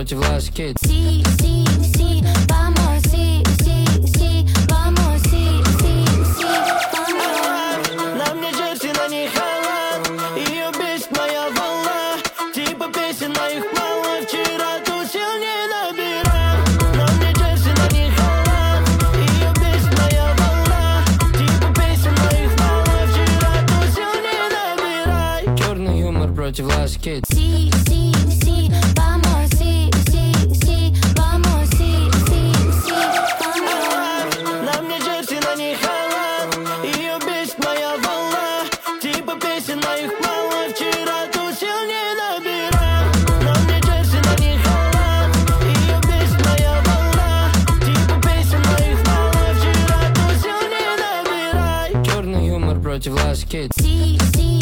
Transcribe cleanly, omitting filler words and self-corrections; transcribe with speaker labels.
Speaker 1: против ласки.
Speaker 2: Si, si, si, vamos, si, si, si, vamos, si, si, si, vamos.
Speaker 3: На мне джерси, на ней халат, ее бесит моя волна. Типа песен моих мало, вчера тусил, не набирал. На мне джерси, на ней халат, ее бесит моя волна. Типа песен моих мало, вчера тусил, не набирай.
Speaker 1: Черный юмор против ласки.
Speaker 2: Si, si, si, vamos, si, si, si, vamos, si, si, si, vamos.
Speaker 3: На мне джерси, на ней халат, ее бесит моя волна. Типа песен моих мало, вчера тусил, не набирал. На мне джерси, на ней халат, ее бесит моя волна. Типа песен моих мало, вчера тусил, не набирай.
Speaker 1: Черный юмор против ласки.
Speaker 2: Si, si,